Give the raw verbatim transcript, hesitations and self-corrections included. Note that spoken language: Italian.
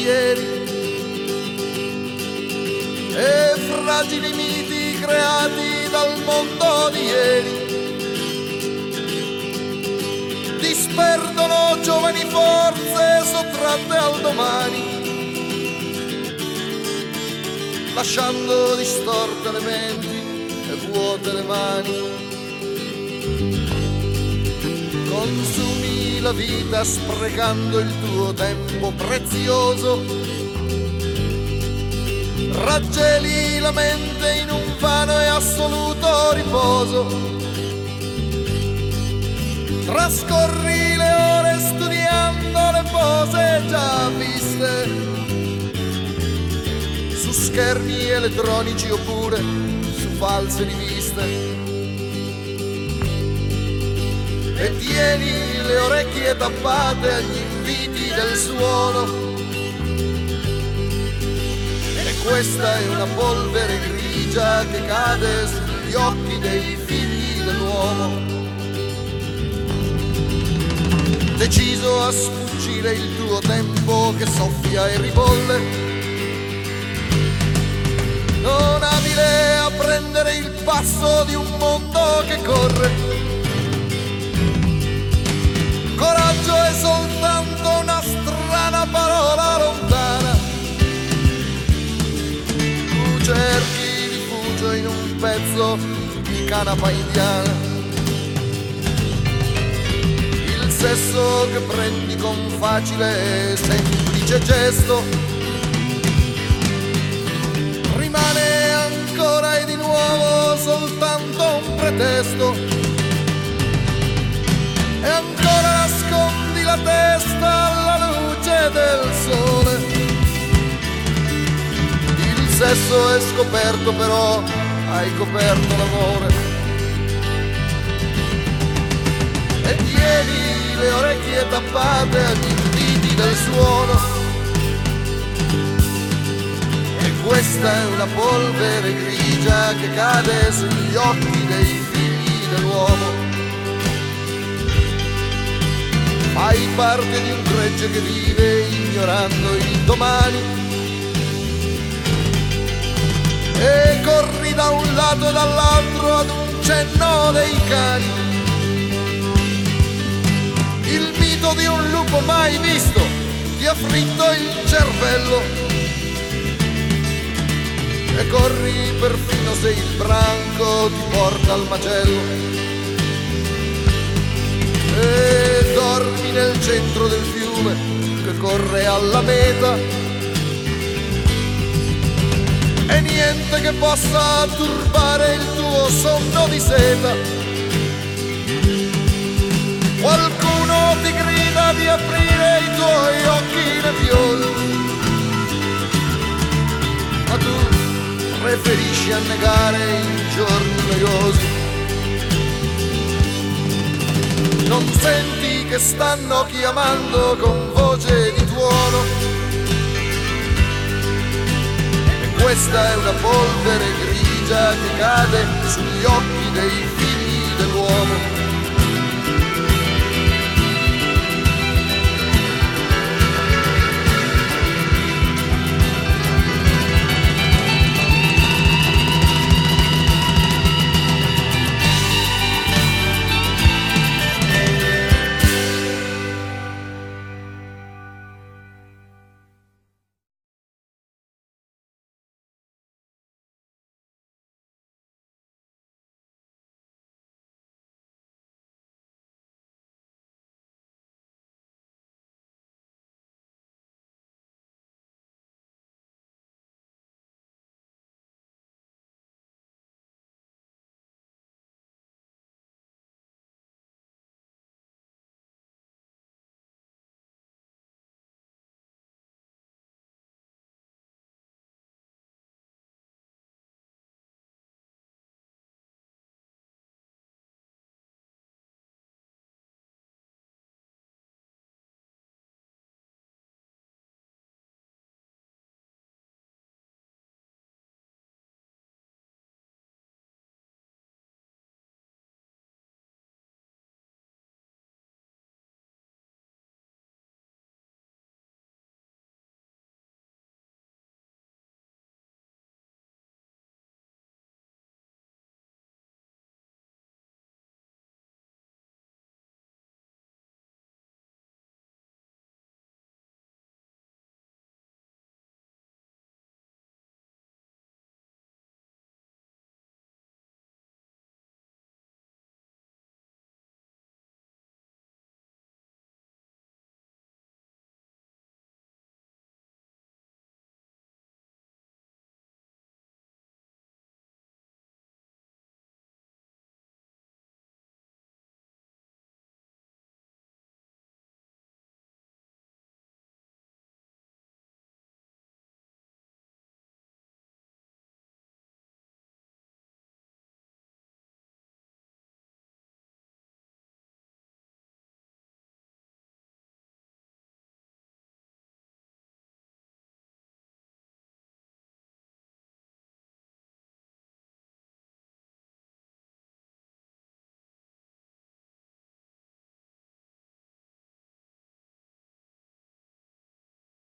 ieri e fragili miti creati dal mondo di ieri disperdono giovani forze sottratte al domani, lasciando distorte le menti e vuote le mani. Consumi la vita sprecando il tuo tempo prezioso, raggeli la mente in un vano e assoluto riposo, trascorri le ore studiando le pose già viste su schermi elettronici oppure su false riviste, e tieni le orecchie tappate agli inviti del suono, e questa è una polvere grigia che cade sugli occhi dei figli dell'uomo, deciso a sfuggire il tuo tempo che soffia e ribolle, non abile a prendere il passo di un mondo che corre. Coraggio è soltanto una strana parola lontana, tu cerchi rifugio in un pezzo di canapa indiana, il sesso che prendi con facile e semplice gesto rimane ancora e di nuovo soltanto un pretesto, e ancora nascondi la testa alla luce del sole. Il sesso è scoperto, però hai coperto l'amore, e tieni le orecchie tappate agli inviti del suono, e questa è una polvere grigia che cade sugli occhi dei figli dell'uomo. Fai parte di un gregge che vive ignorando il domani, e corri da un lato e dall'altro ad un cenno dei cani. Il mito di un lupo mai visto ti ha fritto il cervello, e corri perfino se il branco ti porta al macello, e dormi nel centro del fiume che corre alla meta, e niente che possa turbare il tuo sonno di seta. Qualcuno ti grida di aprire i tuoi occhi nebbioli, ma tu preferisci annegare i giorni noiosi. Non senti che stanno chiamando con voce di tuono, e questa è una polvere grigia che cade sugli occhi dei figli dell'uomo.